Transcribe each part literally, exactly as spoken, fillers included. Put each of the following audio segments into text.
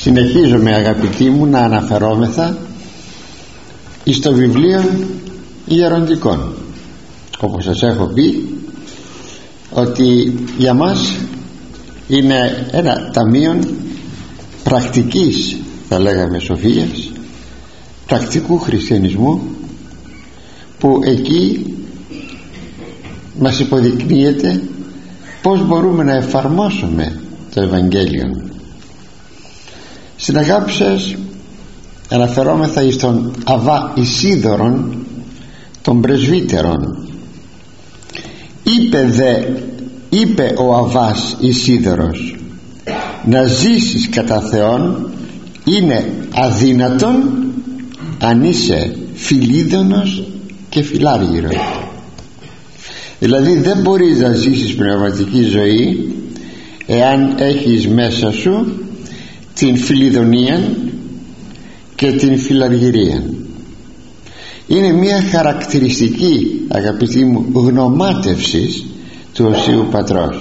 Συνεχίζομαι, αγαπητοί μου, να αναφερόμεθα εις το βιβλίο Γεροντικών. Όπως σας έχω πει, ότι για μας είναι ένα ταμείο πρακτικής, θα λέγαμε, σοφίας, πρακτικού χριστιανισμού, που εκεί μας υποδεικνύεται πώς μπορούμε να εφαρμόσουμε το Ευαγγέλιο. Στην αγάπη σας αναφερόμεθα εις τον Αββά Ισίδωρον των πρεσβύτερων. Είπε δε είπε ο Αββάς Ισίδωρος, να ζήσεις κατά Θεόν είναι αδύνατον αν είσαι φιλίδωνος και φιλάργυρος. Δηλαδή δεν μπορείς να ζήσεις πνευματική ζωή εάν έχεις μέσα σου την φιλιδονία και την φιλαργυρία. Είναι μια χαρακτηριστική, αγαπητοί μου, γνωμάτευσης του Οσίου Πατρός.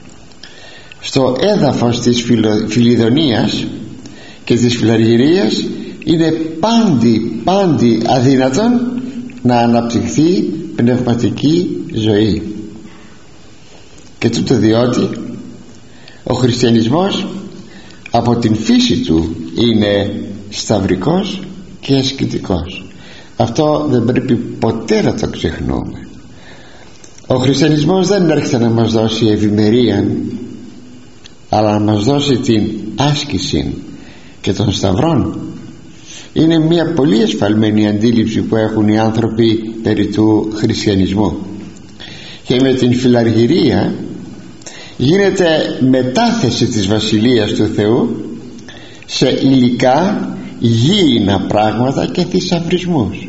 Στο έδαφος της φιλο, φιλιδονίας και της φιλαργυρίας είναι πάντη πάντη αδύνατον να αναπτυχθεί πνευματική ζωή. Και τούτο διότι ο χριστιανισμός από την φύση του είναι σταυρικός και ασκητικός. Αυτό δεν πρέπει ποτέ να το ξεχνούμε. Ο χριστιανισμός δεν έρχεται να μας δώσει ευημερία, αλλά να μας δώσει την άσκηση και των σταυρών. Είναι μια πολύ εσφαλμένη αντίληψη που έχουν οι άνθρωποι περί του χριστιανισμού. Και με την φιλαργυρία γίνεται μετάθεση της Βασιλείας του Θεού σε υλικά γήινα πράγματα και θησαυρισμούς.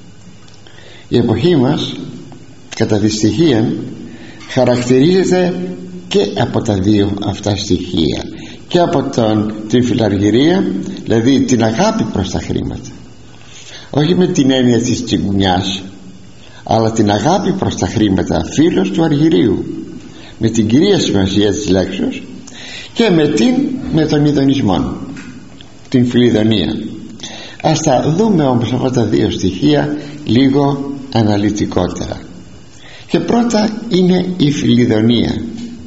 Η εποχή μας κατά τη στοιχεία χαρακτηρίζεται και από τα δύο αυτά στοιχεία, και από τον, την φιλαργυρία, δηλαδή την αγάπη προς τα χρήματα, όχι με την έννοια της τσιγκουνιάς, αλλά την αγάπη προς τα χρήματα, φίλος του αργυρίου, με την κυρία σημασία της λέξεως, και με, την, με τον ειδονισμό, την φιλιδονία. Ας τα δούμε όμως αυτά τα δύο στοιχεία λίγο αναλυτικότερα. Και πρώτα είναι η φιλιδονία.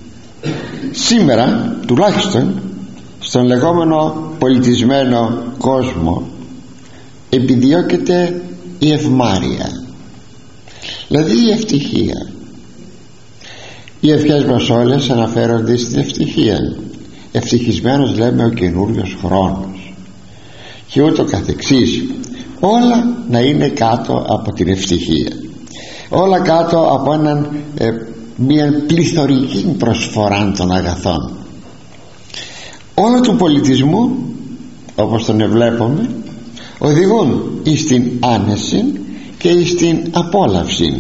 Σήμερα τουλάχιστον στον λεγόμενο πολιτισμένο κόσμο επιδιώκεται η ευμάρεια, δηλαδή η ευτυχία. Οι ευχές μας όλες αναφέρονται στην ευτυχία. Ευτυχισμένος λέμε ο καινούριος χρόνος και ούτω καθεξής. Όλα να είναι κάτω από την ευτυχία, όλα κάτω από έναν, ε, μια πληθωρική προσφορά των αγαθών. Όλα του πολιτισμού, όπως τον ευλέπουμε, οδηγούν εις την άνεση και εις την απόλαυση.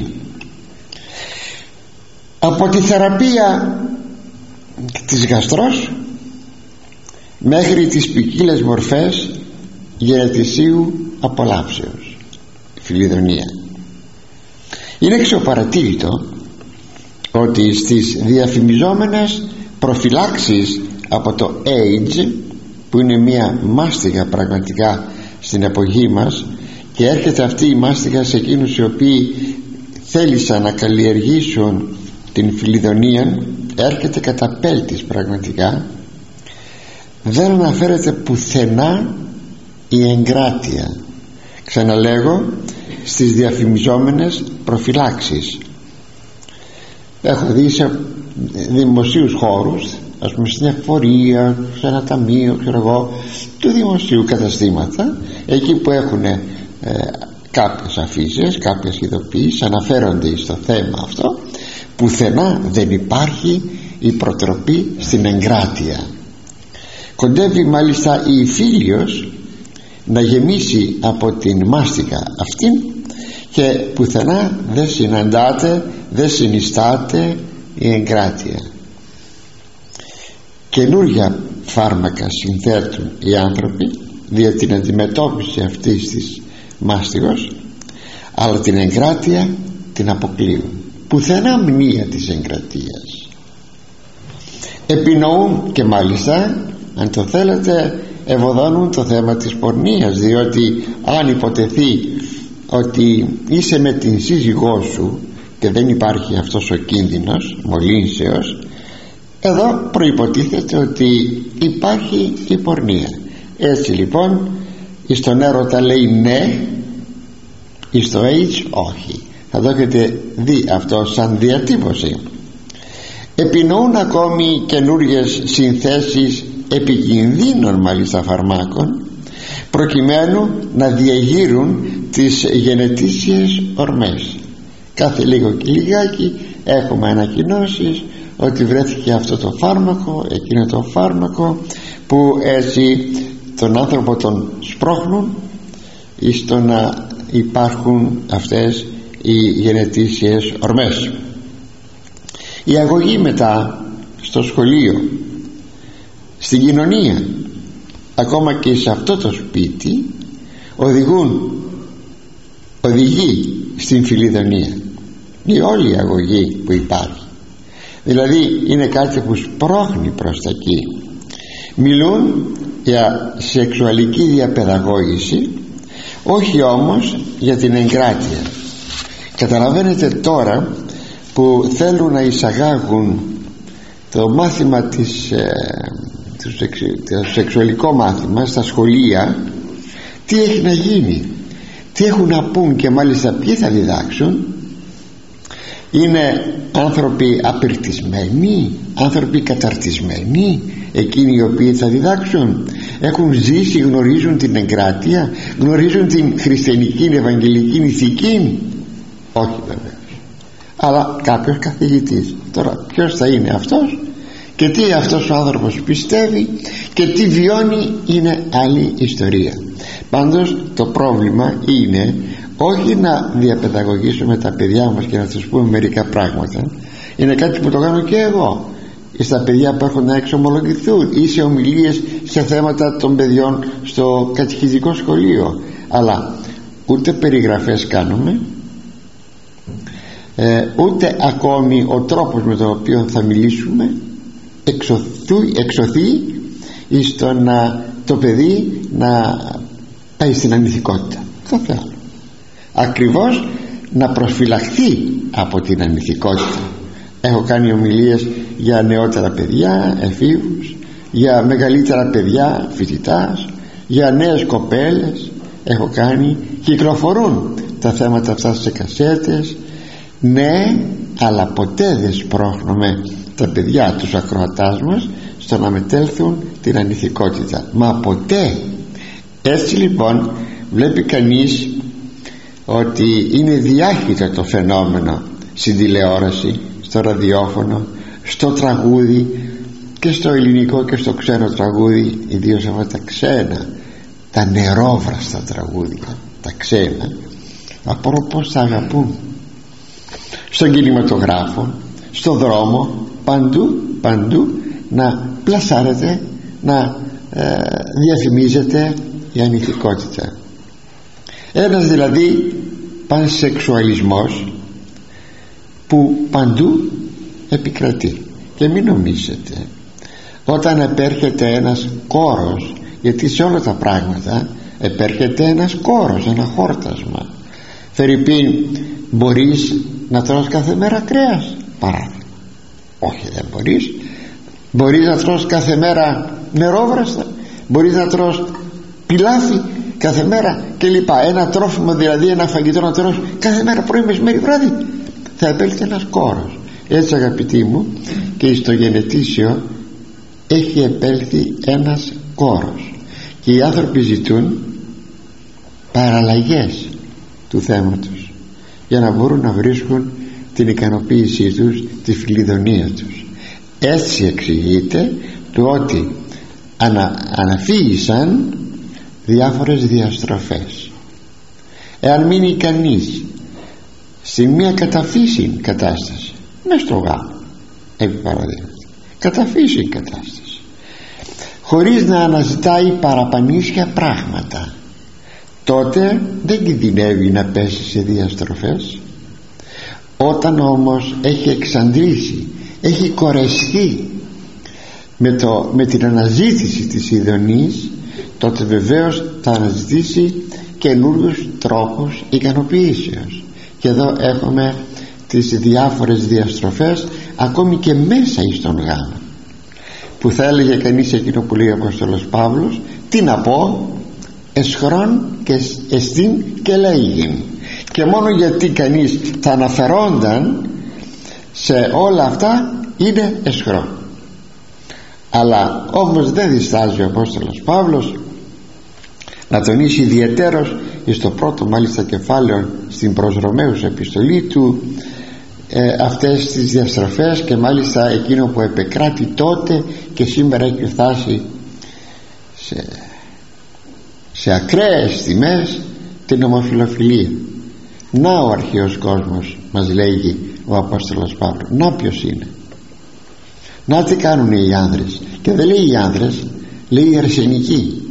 Από τη θεραπεία της γαστρός μέχρι τις ποικίλες μορφές γενετησίου απολαύσεως, φιλιδονία. Είναι εξωπαρατήρητο ότι στις διαφημιζόμενες προφυλάξεις από το AIDS, που είναι μια μάστιγα πραγματικά στην εποχή μας, και έρχεται αυτή η μάστιγα σε εκείνους οι οποίοι θέλησαν να καλλιεργήσουν την φιλιδονία, έρχεται κατά πέλτης πραγματικά, δεν αναφέρεται πουθενά η εγκράτεια. Ξαναλέγω, στις διαφημιζόμενες προφυλάξεις. Έχω δει σε δημοσίους χώρους, ας πούμε στην εφορία, σε ένα ταμείο, ξέρω εγώ, του δημοσίου καταστήματα, εκεί που έχουν ε, κάποιες αφήσεις, κάποιες ειδοποιήσεις, αναφέρονται στο θέμα αυτό. Πουθενά δεν υπάρχει η προτροπή στην εγκράτεια. Κοντεύει μάλιστα η Φίλιος να γεμίσει από την μάστιγα αυτή, και πουθενά δεν συναντάται, δεν συνιστάται η εγκράτεια. Καινούργια φάρμακα συνθέτουν οι άνθρωποι για την αντιμετώπιση αυτής της μάστιγος, αλλά την εγκράτεια την αποκλείουν. Πουθενά μνήα της εγκρατείας. Επινοούν, και μάλιστα, αν το θέλετε, ευωδώνουν το θέμα της πορνείας, διότι αν υποτεθεί ότι είσαι με την σύζυγό σου και δεν υπάρχει αυτός ο κίνδυνος μολύνσεως, εδώ προϋποτίθεται ότι υπάρχει η πορνεία. Έτσι λοιπόν στον έρωτα λέει ναι, στο AIDS όχι. Θα το έχετε δει αυτό σαν διατύπωση. Επινοούν ακόμη καινούργιες συνθέσεις επικινδύνων μάλιστα φαρμάκων, προκειμένου να διαγείρουν τις γενετήσιες ορμές. Κάθε λίγο και λιγάκι έχουμε ανακοινώσεις ότι βρέθηκε αυτό το φάρμακο, εκείνο το φάρμακο, που έτσι τον άνθρωπο τον σπρώχνουν στο να υπάρχουν αυτές οι γενετήσιες ορμές. Η αγωγή μετά στο σχολείο, στην κοινωνία, ακόμα και σε αυτό το σπίτι, οδηγούν οδηγεί στην φιλιδονία. Είναι όλη η αγωγή που υπάρχει, δηλαδή είναι κάτι που σπρώχνει προς τα εκεί. Μιλούν για σεξουαλική διαπαιδαγώγηση, όχι όμως για την εγκράτεια. Καταλαβαίνετε τώρα που θέλουν να εισαγάγουν το μάθημα της, ε, το, σεξ, το σεξουαλικό μάθημα στα σχολεία, τι έχει να γίνει, τι έχουν να πούν και μάλιστα ποιοι θα διδάξουν. Είναι άνθρωποι απερτισμένοι, άνθρωποι καταρτισμένοι εκείνοι οι οποίοι θα διδάξουν? Έχουν ζήσει, γνωρίζουν την εγκράτεια, γνωρίζουν την χριστιανική ευαγγελική ηθική? Όχι βέβαια, αλλά κάποιος καθηγητής. Τώρα ποιος θα είναι αυτός και τι αυτός ο άνθρωπος πιστεύει και τι βιώνει είναι άλλη ιστορία. Πάντως το πρόβλημα είναι όχι να διαπαιδαγωγήσουμε τα παιδιά μας και να τους πούμε μερικά πράγματα. Είναι κάτι που το κάνω και εγώ στα παιδιά που έρχονται να εξομολογηθούν ή σε ομιλίες σε θέματα των παιδιών στο κατηχητικό σχολείο, αλλά ούτε περιγραφές κάνουμε, ε, ούτε ακόμη ο τρόπος με τον οποίο θα μιλήσουμε εξωθεί, εξωθεί στο να το παιδί να πάει στην ανηθικότητα. Κάθε άλλο, ακριβώς να προσφυλαχθεί από την ανηθικότητα. Έχω κάνει ομιλίες για νεότερα παιδιά, εφήβους, για μεγαλύτερα παιδιά, φοιτητάς, για νέες κοπέλες. Έχω κάνει, κυκλοφορούν τα θέματα αυτά σε κασέτες. Ναι, αλλά ποτέ δεν σπρώχνουμε τα παιδιά, τους ακροατάς μας, στο να μετέλθουν την ανηθικότητα. Μα ποτέ. Έτσι λοιπόν βλέπει κανείς ότι είναι διάχυτο το φαινόμενο στην τηλεόραση, στο ραδιόφωνο, στο τραγούδι, και στο ελληνικό και στο ξένο τραγούδι, ιδίως αυτά τα ξένα, τα νερόβραστα τραγούδια, τα ξένα. Απορώ πως τα αγαπούν. Στον κινηματογράφο, στο δρόμο, παντού, παντού να πλασάρεται, να ε, διαφημίζεται η ανηθικότητα. Ένας δηλαδή πανσεξουαλισμός που παντού επικρατεί. Και μην νομίζετε, όταν επέρχεται ένας κόρος, γιατί σε όλα τα πράγματα επέρχεται ένας κόρος, ένα χόρτασμα. Φερρυπίν, μπορείς να τρως κάθε μέρα κρέας? Παράδειγμα. Όχι, δεν μπορείς. Μπορείς να τρως κάθε μέρα νερόβραστα? Μπορείς να τρως πιλάφι κάθε μέρα και λοιπά? Ένα τρόφιμο, δηλαδή ένα φαγητό να τρως κάθε μέρα, πρωί, μεσημέρι, βράδυ? Θα επέλθει ένας κόρος. Έτσι αγαπητοί μου, και στο γενετήσιο έχει επέλθει ένας κόρος, και οι άνθρωποι ζητούν παραλλαγές του θέματος για να μπορούν να βρίσκουν την ικανοποίησή τους, τη φιλιδονία τους. Έτσι εξηγείται το ότι ανα, αναφύγησαν διάφορες διαστροφές. Εάν μείνει κανείς σε μια καταφύση κατάσταση, μες στο γάμο επί παραδείγματος, καταφύση κατάσταση, χωρίς να αναζητάει παραπανίσια πράγματα, τότε δεν κινδυνεύει να πέσει σε διαστροφές. Όταν όμως έχει εξαντλήσει, έχει κορεστεί με, το, με την αναζήτηση της ειδονής, τότε βεβαίως θα αναζητήσει καινούριους τρόπους ικανοποιήσεως. Και εδώ έχουμε τις διάφορες διαστροφές, ακόμη και μέσα εις τον γάμο, που θα έλεγε κανείς εκείνο που λέει ο Απόστολος Παύλος: τι να πω, εσχρόν και εστίν και λέγειν. Και μόνο γιατί κανείς θα αναφερόνταν σε όλα αυτά είναι εσχρό. Αλλά όμως δεν διστάζει ο Απόστολος Παύλος να τονίσει ιδιαιτέρως στο πρώτο μάλιστα κεφάλαιο στην προς Ρωμαίους επιστολή του ε, αυτές τις διαστροφές, και μάλιστα εκείνο που επεκράτη τότε και σήμερα έχει φτάσει σε, σε ακραίες τιμές, την ομοφυλοφιλία. Να ο αρχαίος κόσμος, μας λέγει ο Απόστολος Παύλος, να ποιος είναι, να τι κάνουν οι άνδρες. Και δεν λέει οι άνδρες, λέει οι αρσενικοί.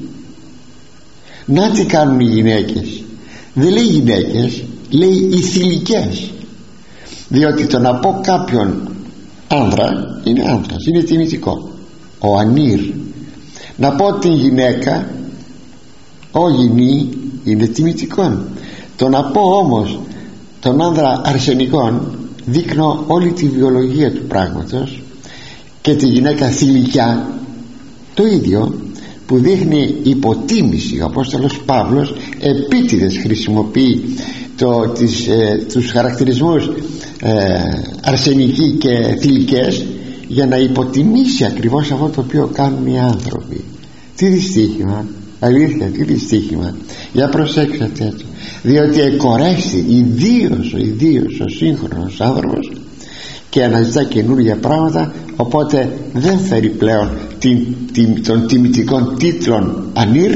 Να τι κάνουν οι γυναίκες, δεν λέει γυναίκες, λέει οι θηλυκές. Διότι το να πω κάποιον άνδρα είναι άνδρας, είναι τιμητικό, ο ανήρ. Να πω την γυναίκα, ο γυνή, είναι τιμητικό. Το να πω όμως τον άνδρα αρσενικών, δείχνω όλη τη βιολογία του πράγματος, και τη γυναίκα θηλυκιά το ίδιο, που δείχνει υποτίμηση. Ο Απόστολος Παύλος επίτηδες χρησιμοποιεί το, τις, ε, τους χαρακτηρισμούς ε, αρσενικοί και θηλυκές, για να υποτιμήσει ακριβώς αυτό το οποίο κάνουν οι άνθρωποι. Τι δυστύχημα, αλήθεια, τι δυστύχημα. Για προσέξτε έτσι, διότι εκορέσει ιδίως, ιδίως ο σύγχρονος άνθρωπος και αναζητά καινούργια πράγματα, οπότε δεν φέρει πλέον την, την, των τιμητικών τίτλων ανήρ,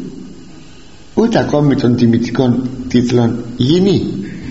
ούτε ακόμη των τιμητικών τίτλων γυνή.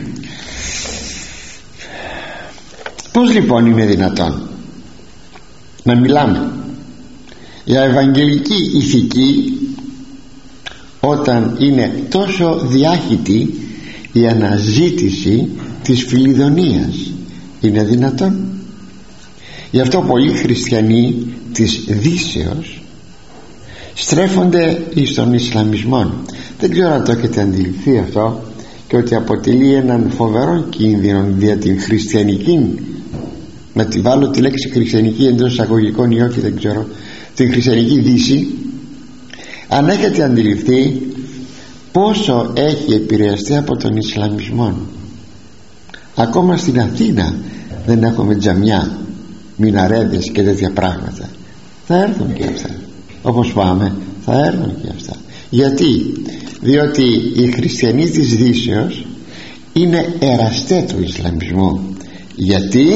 Πώς λοιπόν είναι δυνατόν να μιλάμε για ευαγγελική ηθική όταν είναι τόσο διάχυτη η αναζήτηση της φιλιδονίας? Είναι δυνατόν? Γι' αυτό πολλοί χριστιανοί της Δύσεως στρέφονται εις τον Ισλαμισμό. Δεν ξέρω αν το έχετε αντιληφθεί αυτό, και ότι αποτελεί έναν φοβερό κίνδυνο για την χριστιανική, να τη βάλω τη λέξη χριστιανική εντός εισαγωγικών ή όχι δεν ξέρω, την χριστιανική Δύση. Αν έχετε αντιληφθεί πόσο έχει επηρεαστεί από τον Ισλαμισμό. Ακόμα στην Αθήνα δεν έχουμε τζαμιά, μιναρέδες και τέτοια πράγματα. Θα έρθουν και αυτά, όπως πάμε θα έρθουν και αυτά. Γιατί? Διότι οι χριστιανοί της Δύσεως είναι εραστέ του Ισλαμισμού. Γιατί?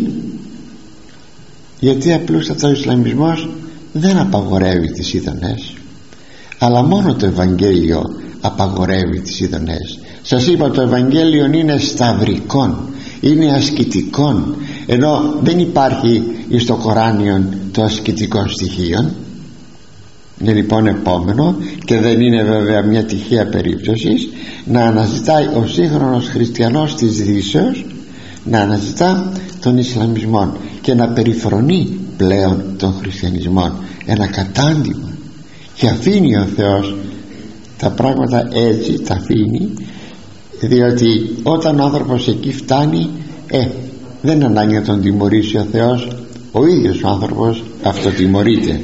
Γιατί απλούστατα ο Ισλαμισμός δεν απαγορεύει τις ειδονές, αλλά μόνο το Ευαγγέλιο απαγορεύει τις ειδονές. Σας είπα, το Ευαγγέλιο είναι σταυρικόν, είναι ασκητικόν, ενώ δεν υπάρχει στο Κοράνιο το ασκητικό στοιχείο. Είναι λοιπόν επόμενο, και δεν είναι βέβαια μια τυχαία περίπτωση, να αναζητάει ο σύγχρονος χριστιανός της Δύσεως, να αναζητά τον Ισλαμισμό και να περιφρονεί πλέον τον χριστιανισμό. Ένα κατάντημα. Και αφήνει ο Θεός τα πράγματα έτσι, τα αφήνει, διότι όταν ο άνθρωπος εκεί φτάνει, ε, δεν είναι ανάγκη να τον τιμωρήσει ο Θεός, ο ίδιος ο άνθρωπος αυτοτιμωρείται.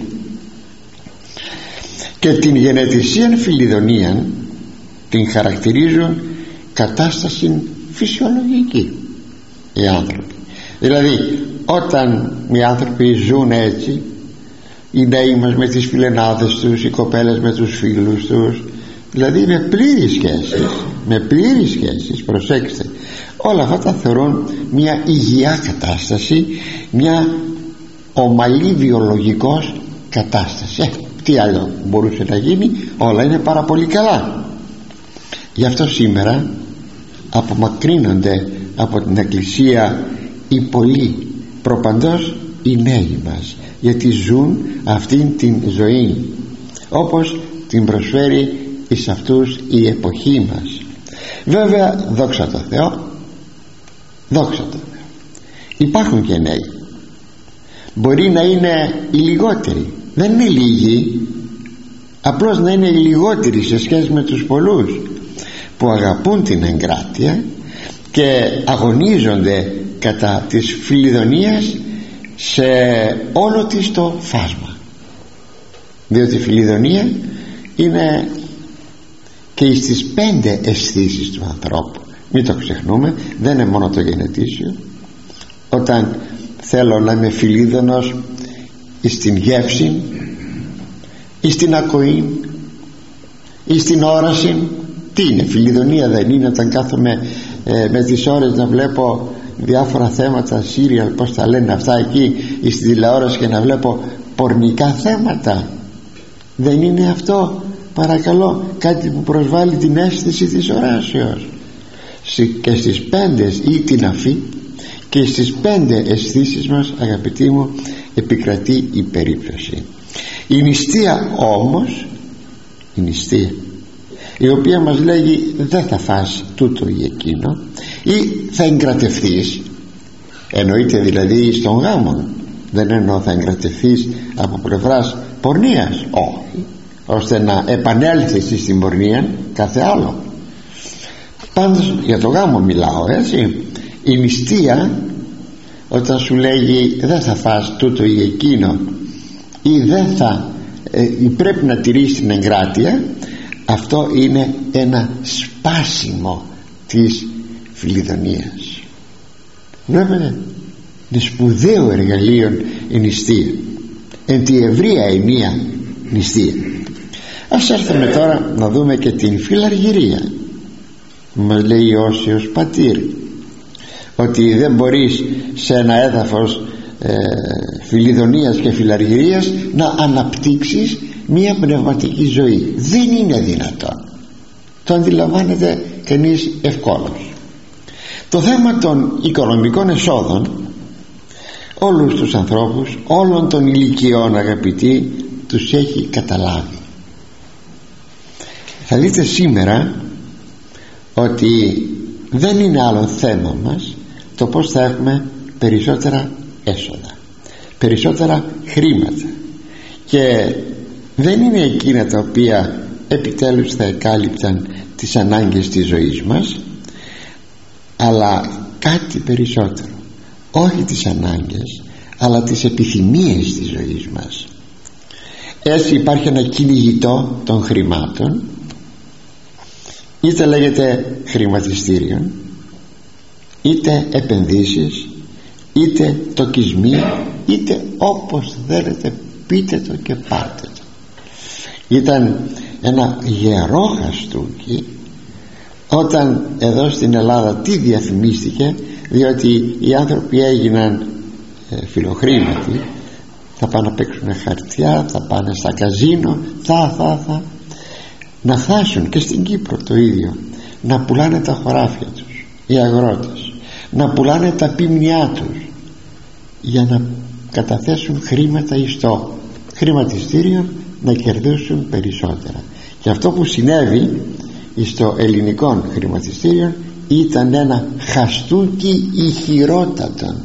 Και την γενετησίαν φιλιδονία την χαρακτηρίζουν κατάσταση φυσιολογική οι άνθρωποι. Δηλαδή όταν οι άνθρωποι ζουν έτσι, οι νέοι μας με τις φιλενάδες τους, οι κοπέλες με τους φίλους τους, δηλαδή με πλήρεις σχέσεις, με πλήρεις σχέσεις, προσέξτε, όλα αυτά τα θεωρούν μια υγιειά κατάσταση, μια ομαλή βιολογικός κατάσταση. Ε, τι άλλο μπορούσε να γίνει? Όλα είναι πάρα πολύ καλά. Γι' αυτό σήμερα απομακρύνονται από την Εκκλησία οι πολλοί, προπαντός οι νέοι μας, γιατί ζουν αυτήν την ζωή όπως την προσφέρει εις αυτούς η εποχή μας. Βέβαια, δόξα τω Θεώ, δόξα τω Θεώ, υπάρχουν και νέοι, μπορεί να είναι οι λιγότεροι, δεν είναι λίγοι, απλώς να είναι λιγότεροι σε σχέση με τους πολλούς που αγαπούν την εγκράτεια και αγωνίζονται κατά της φιλιδονίας σε όλο της το φάσμα, διότι η φιλιδονία είναι και στις πέντε αισθήσεις του ανθρώπου. Μην το ξεχνούμε, δεν είναι μόνο το γενετήσιο. Όταν θέλω να είμαι φιλίδωνος στην γεύση ή στην ακοή ή στην όραση, τι είναι φιλιδονία? Δεν είναι όταν κάθομαι ε, με τις ώρες να βλέπω διάφορα θέματα, σύριαλ, πως τα λένε αυτά εκεί, ή στην τηλεόραση και να βλέπω πορνικά θέματα? Δεν είναι αυτό, παρακαλώ, κάτι που προσβάλλει την αίσθηση της οράσεως? Και στις πέντε, ή την αφή, και στις πέντε αισθήσεις μας, αγαπητοί μου, επικρατεί η περίπτωση. Η νηστεία όμως, η νηστεία η οποία μας λέγει δεν θα φας τούτο ή εκείνο, ή θα εγκρατευθείς, εννοείται δηλαδή στον γάμο, δεν εννοώ θα εγκρατευθείς από πλευράς πορνείας, όχι, ώστε να επανέλθεις στην πορνεία, κάθε άλλο. Πάντως για το γάμο μιλάω, έτσι. Η νηστεία, όταν σου λέγει δεν θα φας τούτο ή εκείνο, ή δεν θα ε, ή πρέπει να τηρείς την εγκράτεια, αυτό είναι ένα σπάσιμο της φιλιδονίας. Βλέπετε, είναι σπουδαίο εργαλείο η νηστεία, εν τη ευρεία ενία νηστεία. Ας έρθουμε τώρα να δούμε και την φιλαργυρία. Μας λέει ο Όσιος Πατήρ ότι δεν μπορείς σε ένα έδαφος ε, φιλιδονίας και φιλαργυρίας να αναπτύξεις μία πνευματική ζωή. Δεν είναι δυνατόν. Το αντιλαμβάνεται κανείς ευκόλως. Το θέμα των οικονομικών εσόδων όλους τους ανθρώπους όλων των ηλικιών, αγαπητοί, τους έχει καταλάβει. Θα δείτε σήμερα ότι δεν είναι άλλο θέμα μας το πως θα έχουμε περισσότερα έσοδα, περισσότερα χρήματα, και δεν είναι εκείνα τα οποία επιτέλους θα εκάλυψαν τις ανάγκες της ζωής μας, αλλά κάτι περισσότερο, όχι τις ανάγκες αλλά τις επιθυμίες της ζωής μας. Έτσι υπάρχει ένα κυνηγητό των χρημάτων, είτε λέγεται χρηματιστήριο, είτε επενδύσεις, είτε τοκισμοί, είτε όπως θέλετε πείτε το και πάρτε το. Ήταν ένα γερό χαστούκι όταν εδώ στην Ελλάδα τι διαφημίστηκε, διότι οι άνθρωποι έγιναν ε, φιλοχρήματοι, θα πάνε να παίξουν χαρτιά, θα πάνε στα καζίνο, θα θα θα να χάσουν, και στην Κύπρο το ίδιο, να πουλάνε τα χωράφια τους οι αγρότες, να πουλάνε τα πίμνιά τους για να καταθέσουν χρήματα εις το χρηματιστήριο, να κερδίσουν περισσότερα. Και αυτό που συνέβη στο ελληνικό χρηματιστήριο ήταν ένα χαστούκι ηχηρότατο.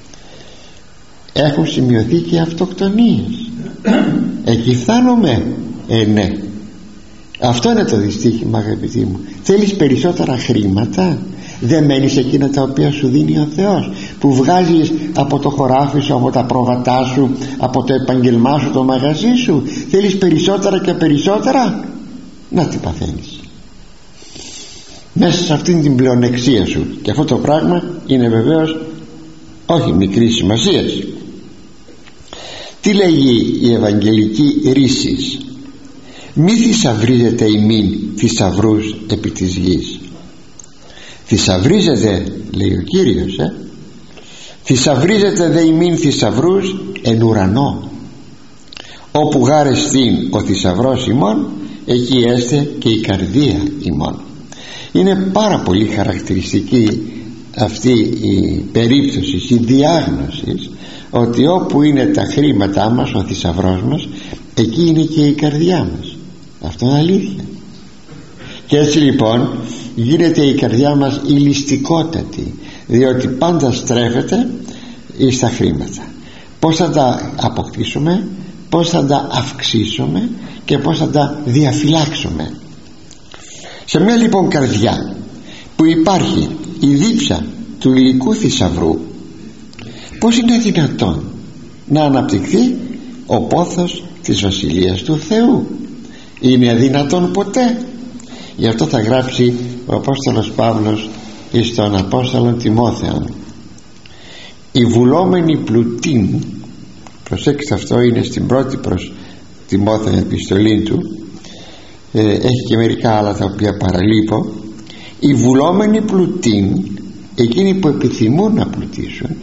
Έχουν σημειωθεί και αυτοκτονίες. Εκεί φτάνουμε. Ε ναι, αυτό είναι το δυστύχημα, αγαπητοί μου. Θέλεις περισσότερα χρήματα, δεν μένεις εκείνα τα οποία σου δίνει ο Θεός, που βγάζεις από το χωράφι σου, από τα πρόβατά σου, από το επαγγελμά σου, το μαγαζί σου. Θέλεις περισσότερα και περισσότερα, να τι παθαίνεις μέσα σε αυτήν την πλεονεξία σου. Και αυτό το πράγμα είναι βεβαίως όχι μικρή σημασίας. Τι λέγει η Ευαγγελική ρίση? Μη θησαυρίζετε ημίν θησαυρούς επί της γης. Θησαυρίζετε, λέει ο Κύριος, ε? θησαυρίζετε δε ημίν θησαυρούς εν ουρανό. Όπου γάρεστην ο θησαυρός ημών, εκεί έστε και η καρδία ημών. Είναι πάρα πολύ χαρακτηριστική αυτή η περίπτωση, η διάγνωση, ότι όπου είναι τα χρήματά μας, ο θησαυρός μας, εκεί είναι και η καρδιά μας. Αυτό είναι αλήθεια. Και έτσι λοιπόν γίνεται η καρδιά μας ηλιστικότατη, διότι πάντα στρέφεται στα χρήματα. Πώς θα τα αποκτήσουμε? πώς θα τα αυξήσουμε και πώς θα τα διαφυλάξουμε. Σε μια λοιπόν καρδιά που υπάρχει η δίψα του υλικού θησαυρού, πώς είναι δυνατόν να αναπτυχθεί ο πόθος της Βασιλείας του Θεού? Είναι αδυνατόν ποτέ. Γι' αυτό θα γράψει ο Απόστολος Παύλος εις τον Απόστολο Τιμόθεον: η βουλόμενη πλουτήν, προσέξτε, αυτό είναι στην πρώτη προς Τιμόθεον επιστολή του, ε, έχει και μερικά άλλα τα οποία παραλείπω. Οι βουλόμενοι πλουτήν, εκείνοι που επιθυμούν να πλουτίσουν,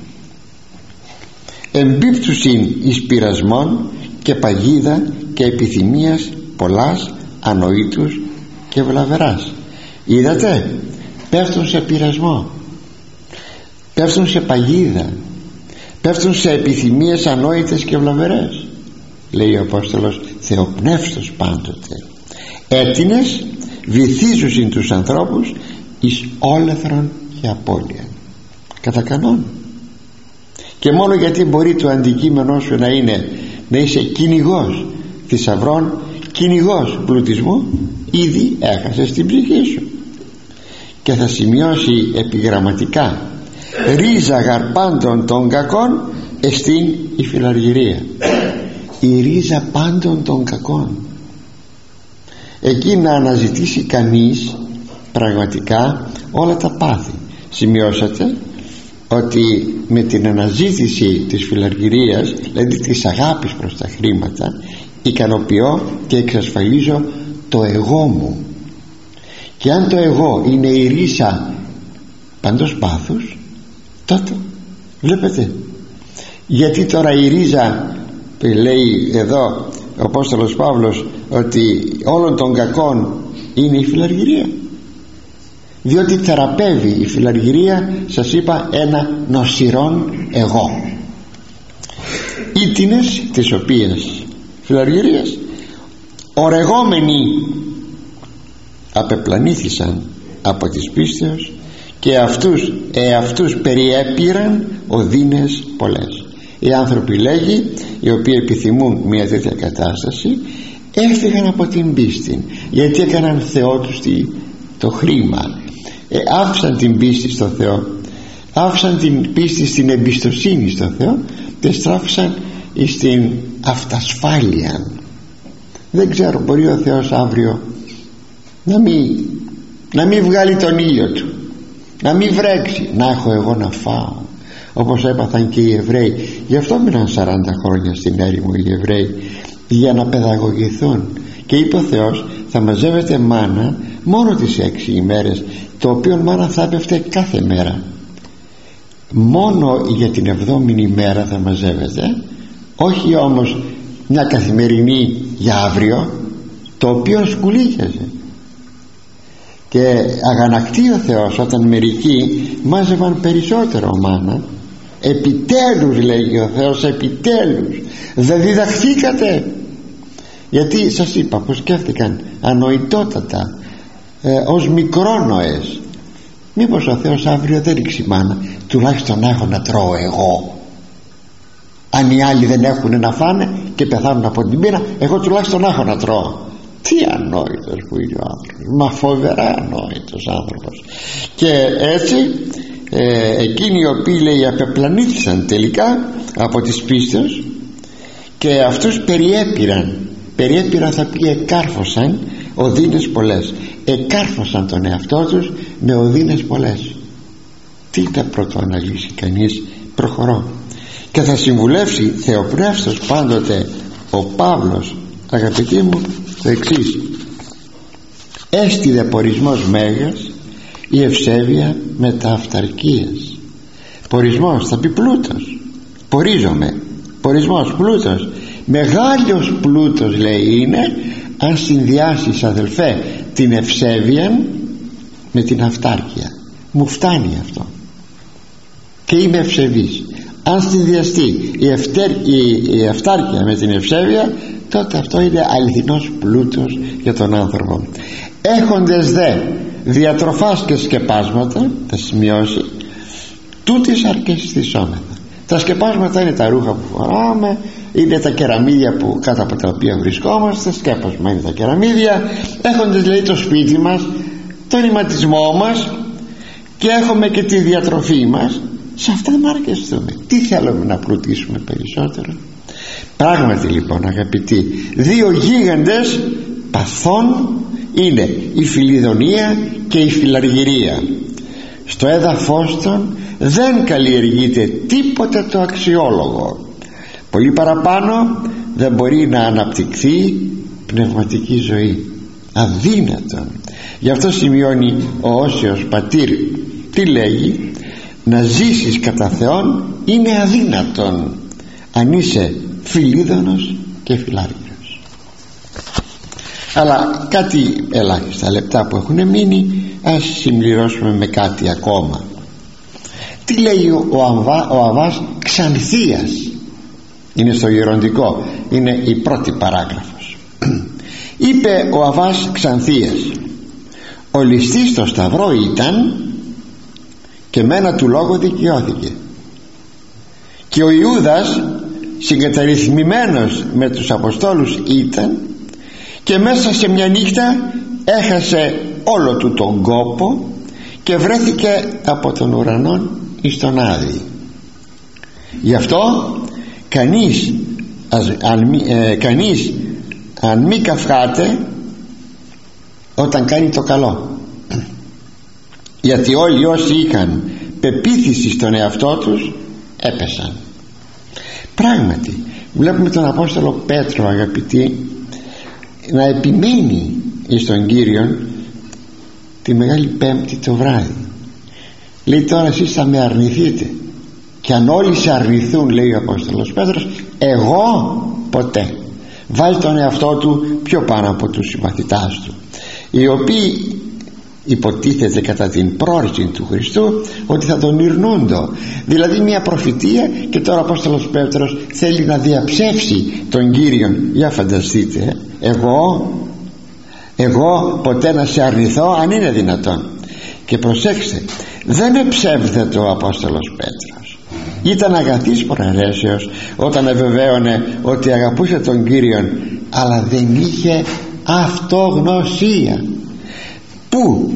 εμπίπτουσιν εις πειρασμών και παγίδα και επιθυμίας πολλάς, ανοήτους και βλαβεράς. Είδατε, πέφτουν σε πειρασμό, πέφτουν σε παγίδα, πέφτουν σε επιθυμίες ανόητες και βλαβερές. Λέει ο Απόστολος: θεοπνεύστος πάντοτε, έτινες βυθίζουσιν τους ανθρώπους εις όλεθρον και απώλεια. Κατά κανόν. Και μόνο γιατί μπορεί το αντικείμενό σου να είναι να είσαι κυνηγός θησαυρών, κυνηγός πλουτισμού, ήδη έχασες την ψυχή σου. Και θα σημειώσει επιγραμματικά: ρίζα γαρπάντων των κακών εστίν η φιλαργυρία. Η ρίζα πάντων των κακών, εκεί να αναζητήσει κανείς πραγματικά όλα τα πάθη. Σημειώσατε ότι με την αναζήτηση της φιλαργυρίας, δηλαδή της αγάπης προς τα χρήματα, ικανοποιώ και εξασφαλίζω το εγώ μου. Και αν το εγώ είναι η ρίζα παντός πάθους, τότε βλέπετε γιατί τώρα η ρίζα, λέει εδώ ο Απόστολος Παύλος, ότι όλων των κακών είναι η φιλαργυρία, διότι θεραπεύει η φιλαργυρία, σας είπα, ένα νοσηρόν εγώ. Ήτινες τις οποίες φιλαργυρίες ορεγόμενοι απεπλανήθησαν από τις πίστεως και αυτούς εαυτούς περιέπηραν οδύνες πολλές. Οι άνθρωποι, λέγει, οι οποίοι επιθυμούν μια τέτοια κατάσταση, έφυγαν από την πίστη, γιατί έκαναν Θεό τους το χρήμα, ε, άφησαν την πίστη στο Θεό, άφησαν την πίστη στην εμπιστοσύνη στο Θεό και στράφησαν στην αυτασφάλεια. Δεν ξέρω, μπορεί ο Θεός αύριο να μην, να μην βγάλει τον ήλιο του, να μην βρέξει, να έχω εγώ να φάω, όπως έπαθαν και οι Εβραίοι. Γι' αυτό μείναν σαράντα χρόνια στην έρημο οι Εβραίοι, για να παιδαγωγηθούν. Και είπε ο Θεός: θα μαζεύετε μάνα μόνο τις έξι ημέρες, το οποίο μάνα θα έπεφτε κάθε μέρα. Μόνο για την εβδόμηνη ημέρα θα μαζεύετε, όχι όμως μια καθημερινή για αύριο, το οποίο σκουλίκιαζε. Και αγανακτεί ο Θεός όταν μερικοί μάζευαν περισσότερο μάνα. Επιτέλους, λέγει ο Θεός, επιτέλους δεν διδαχθήκατε? Γιατί σας είπα πως σκέφτηκαν ανοητότατα, ε, ως μικρόνοες. Μήπως ο Θεός αύριο δεν ρίξει μάνα, τουλάχιστον έχω να τρώω εγώ. Αν οι άλλοι δεν έχουν να φάνε και πεθάνουν από την πείνα, εγώ τουλάχιστον έχω να τρώω. Τι ανόητος που είναι ο άνθρωπος, μα φοβερά ανόητος άνθρωπος. Και έτσι ε, εκείνοι οι οποίοι, λέει, απεπλανήθησαν τελικά από τις πίστες και αυτούς περιέπηραν, περιέπηραν θα πει εκάρφωσαν οδύνες πολλές, εκάρφωσαν τον εαυτό τους με οδύνες πολλές. Τι θα πρωτοαναλύσει κανείς? Προχωρώ. Και θα συμβουλεύσει θεοπνεύστος πάντοτε ο Παύλος, αγαπητοί μου, το εξής: έστι δε πορισμός μέγας η ευσέβεια με τα αυταρκίας. Πορισμός θα πει πλούτος, πορίζομαι, πορισμός, πλούτος. Μεγάλος πλούτος, λέει, είναι αν συνδυάσεις, αδελφέ, την ευσέβεια με την αυτάρκεια. Μου φτάνει αυτό και είμαι ευσεβής. Αν συνδυαστεί η, ευτέρ, η, η αυτάρκεια με την ευσέβεια, τότε αυτό είναι αληθινός πλούτος για τον άνθρωπο. Έχοντες δε διατροφάς και σκεπάσματα, θα σημειώσει, τούτης αρκεστησόμεθα. Τα σκεπάσματα είναι τα ρούχα που φοράμε, είναι τα κεραμίδια που, κάτω από τα οποία βρισκόμαστε. Σκέπασμα είναι τα κεραμίδια. Έχοντας δηλαδή το σπίτι μας, τον ηματισμό μας, και έχουμε και τη διατροφή μας. Σε αυτά να αρκεστούμε. Τι θέλουμε να πλουτίσουμε περισσότερο? Πράγματι λοιπόν αγαπητοί, δύο γίγαντες παθών είναι η Φιλιδονία και η Φιλαργυρία. Στο έδαφος των δεν καλλιεργείται τίποτα το αξιόλογο. Πολύ παραπάνω δεν μπορεί να αναπτυχθεί πνευματική ζωή. Αδύνατον. Γι' αυτό σημειώνει ο Όσιος Πατήρ, τι λέγει? Να ζήσεις κατά Θεόν είναι αδύνατον αν είσαι Φιλίδωνος και Φιλάργυρος. Αλλά κάτι ελάχιστα λεπτά που έχουν μείνει, ας συμπληρώσουμε με κάτι ακόμα. Τι λέει ο, Αβά, ο Αβάς Ξανθίας? Είναι στο Γεροντικό, είναι η πρώτη παράγραφος. Είπε ο Αβάς Ξανθίας: ο ληστής στο σταυρό ήταν και με ένα του λόγο δικαιώθηκε, και ο Ιούδας συγκαταρρυθμημένος με τους Αποστόλους ήταν και μέσα σε μια νύχτα έχασε όλο του τον κόπο και βρέθηκε από τον ουρανό εις τον Άδη. Γι' αυτό κανείς, αν, ε, κανείς αν μη καυχάται όταν κάνει το καλό, γιατί όλοι όσοι είχαν πεποίθηση στον εαυτό τους έπεσαν. Πράγματι βλέπουμε τον Απόστολο Πέτρο, αγαπητοί, να επιμένει εις τον Κύριον τη Μεγάλη Πέμπτη το βράδυ. Λέει: τώρα εσείς θα με αρνηθείτε, και αν όλοι σε αρνηθούν, λέει ο Απόστολος Πέτρος, εγώ ποτέ. Βάλει τον εαυτό του πιο πάνω από τους συμμαθητάς του, οι οποίοι υποτίθεται κατά την πρόορση του Χριστού ότι θα τον ειρνούντο, δηλαδή μια προφητεία, και τώρα ο Απόστολος Πέτρος θέλει να διαψεύσει τον Κύριον. Για φανταστείτε, εγώ εγώ ποτέ να σε αρνηθώ, αν είναι δυνατόν? Και προσέξτε, δεν εψεύδεται ο Απόστολος Πέτρος. Ήταν αγαθής προαιρέσεως όταν εβεβαίωνε ότι αγαπούσε τον Κύριον, αλλά δεν είχε αυτογνωσία. Πού?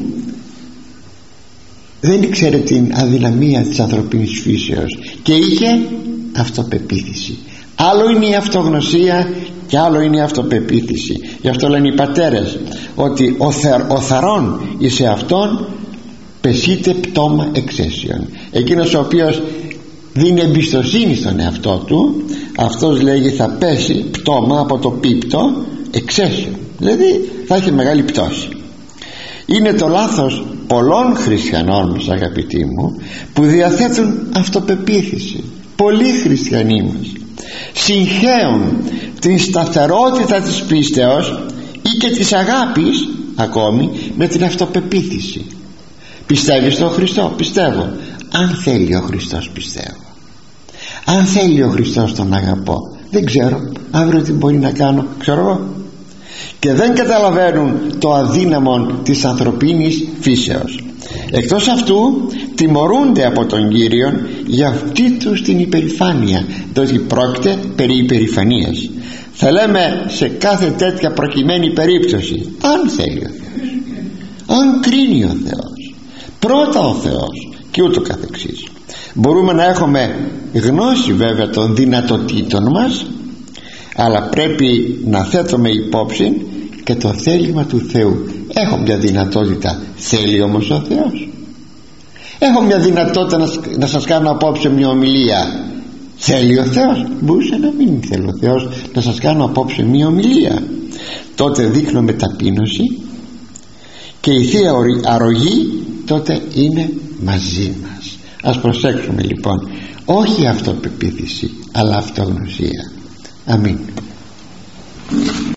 Δεν ήξερε την αδυναμία της ανθρωπίνης φύσεως και είχε αυτοπεποίθηση. Άλλο είναι η αυτογνωσία και άλλο είναι η αυτοπεποίθηση. Γι' αυτό λένε οι πατέρες ότι ο, θερ, ο θαρών εις εαυτόν πεσείται πτώμα εξαίσιον. Εκείνος ο οποίος δίνει εμπιστοσύνη στον εαυτό του, αυτός λέγει θα πέσει πτώμα από το πίπτο εξαίσιον, δηλαδή θα έχει μεγάλη πτώση. Είναι το λάθος πολλών χριστιανών μας, αγαπητοί μου, που διαθέτουν αυτοπεποίθηση. Πολλοί χριστιανοί μας συγχέουν την σταθερότητα της πίστεως ή και της αγάπης ακόμη με την αυτοπεποίθηση. Πιστεύεις στον Χριστό? Πιστεύω. Αν θέλει ο Χριστός, πιστεύω. Αν θέλει ο Χριστός, τον αγαπώ. Δεν ξέρω, αύριο τι μπορεί να κάνω, ξέρω εγώ. Και δεν καταλαβαίνουν το αδύναμο της ανθρωπίνης φύσεως. Εκτός αυτού τιμωρούνται από τον Κύριον για αυτή τους την υπερηφάνεια, διότι πρόκειται περί υπερηφανίας. Θα λέμε σε κάθε τέτοια προκειμένη περίπτωση, αν θέλει ο Θεός, αν κρίνει ο Θεός, πρώτα ο Θεός, και ούτω καθεξής. Μπορούμε να έχουμε γνώση βέβαια των δυνατοτήτων μας, αλλά πρέπει να θέτουμε υπόψη και το θέλημα του Θεού. Έχω μια δυνατότητα, θέλει όμως ο Θεός? Έχω μια δυνατότητα να, να σας κάνω απόψε μια ομιλία, θέλει ο Θεός? Μπορούσε να μην θέλει ο Θεός να σας κάνω απόψε μια ομιλία. Τότε δείχνουμε ταπείνωση και η Θεία Αρρωγή τότε είναι μαζί μας. Ας προσέξουμε λοιπόν, όχι αυτοπεποίθηση αλλά αυτογνωσία. Αμήν.